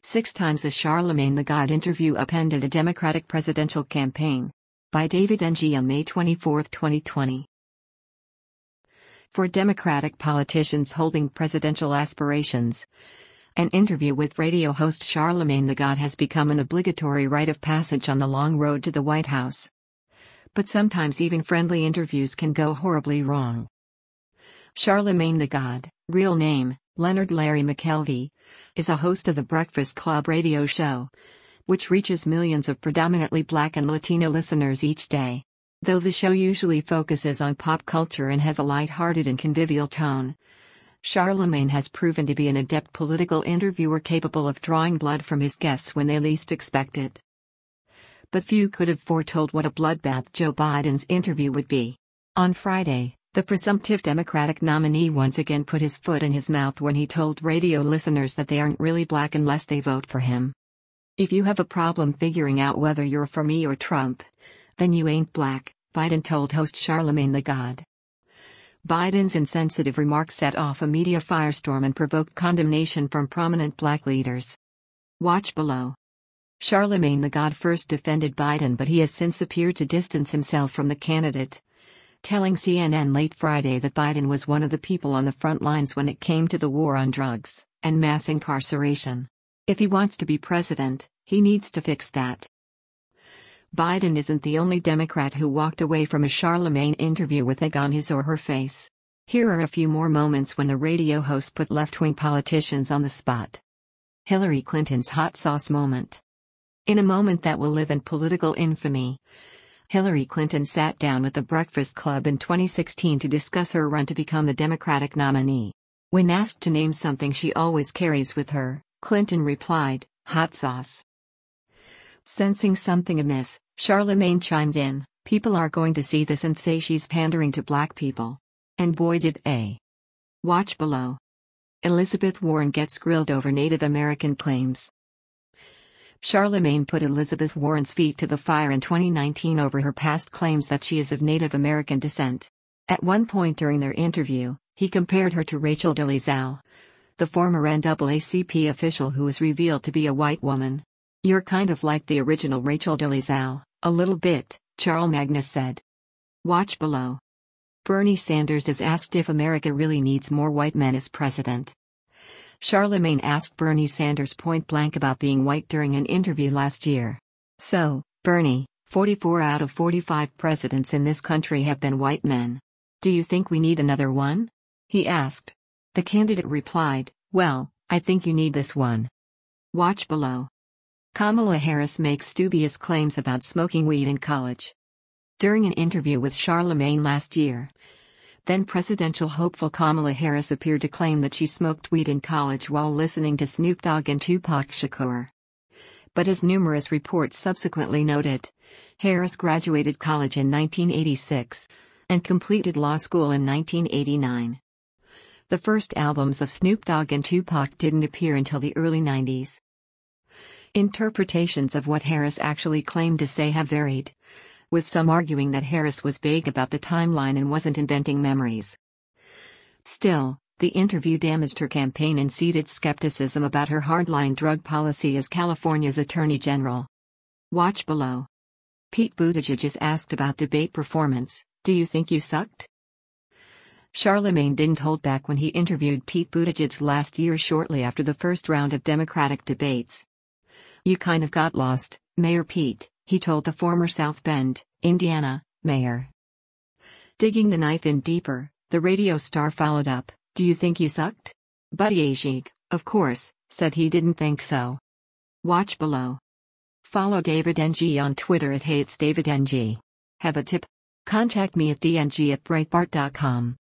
6 times a Charlemagne the God interview upended a Democratic presidential campaign. By David Ng on May 24, 2020. For Democratic politicians holding presidential aspirations, an interview with radio host Charlemagne the God has become an obligatory rite of passage on the long road to the White House. But sometimes even friendly interviews can go horribly wrong. Charlemagne the God, real name, Leonard Larry McKelvey, is a host of the Breakfast Club radio show, which reaches millions of predominantly Black and Latino listeners each day. Though the show usually focuses on pop culture and has a light-hearted and convivial tone, Charlemagne has proven to be an adept political interviewer capable of drawing blood from his guests when they least expect it. But few could have foretold what a bloodbath Joe Biden's interview would be. On Friday, the presumptive Democratic nominee once again put his foot in his mouth when he told radio listeners that they aren't really Black unless they vote for him. "If you have a problem figuring out whether you're for me or Trump, then you ain't Black," Biden told host Charlemagne the God. Biden's insensitive remarks set off a media firestorm and provoked condemnation from prominent Black leaders. Watch below. Charlemagne the God first defended Biden, but he has since appeared to distance himself from the candidate, telling CNN late Friday that Biden was one of the people on the front lines when it came to the war on drugs and mass incarceration. If he wants to be president, he needs to fix that. Biden isn't the only Democrat who walked away from a Charlemagne interview with egg on his or her face. Here are a few more moments when the radio host put left-wing politicians on the spot. Hillary Clinton's hot sauce moment. In a moment that will live in political infamy, Hillary Clinton sat down with the Breakfast Club in 2016 to discuss her run to become the Democratic nominee. When asked to name something she always carries with her, Clinton replied, "Hot sauce." Sensing something amiss, Charlemagne chimed in, "People are going to see this and say she's pandering to Black people." And boy did they. Watch below. Elizabeth Warren gets grilled over Native American claims. Charlemagne put Elizabeth Warren's feet to the fire in 2019 over her past claims that she is of Native American descent. At one point during their interview, he compared her to Rachel Dolezal, the former NAACP official who was revealed to be a white woman. "You're kind of like the original Rachel Dolezal, a little bit," Charlemagne said. Watch below. Bernie Sanders is asked if America really needs more white men as president. Charlemagne asked Bernie Sanders point-blank about being white during an interview last year. "So, Bernie, 44 out of 45 presidents in this country have been white men. Do you think we need another one?" he asked. The candidate replied, "Well, I think you need this one." Watch below. Kamala Harris makes dubious claims about smoking weed in college. During an interview with Charlemagne last year, then presidential hopeful Kamala Harris appeared to claim that she smoked weed in college while listening to Snoop Dogg and Tupac Shakur. But as numerous reports subsequently noted, Harris graduated college in 1986 and completed law school in 1989. The first albums of Snoop Dogg and Tupac didn't appear until the early 90s. Interpretations of what Harris actually claimed to say have varied, with some arguing that Harris was vague about the timeline and wasn't inventing memories. Still, the interview damaged her campaign and seeded skepticism about her hardline drug policy as California's Attorney General. Watch below. Pete Buttigieg is asked about debate performance. "Do you think you sucked?" Charlemagne didn't hold back when he interviewed Pete Buttigieg last year shortly after the first round of Democratic debates. "You kind of got lost, Mayor Pete," he told the former South Bend, Indiana, mayor. Digging the knife in deeper, the radio star followed up, "Do you think you sucked?" Buttigieg, of course, said he didn't think so. Watch below. Follow David Ng on Twitter at @HeyIt'sDavidNG. Have a tip? Contact me at dng@breitbart.com.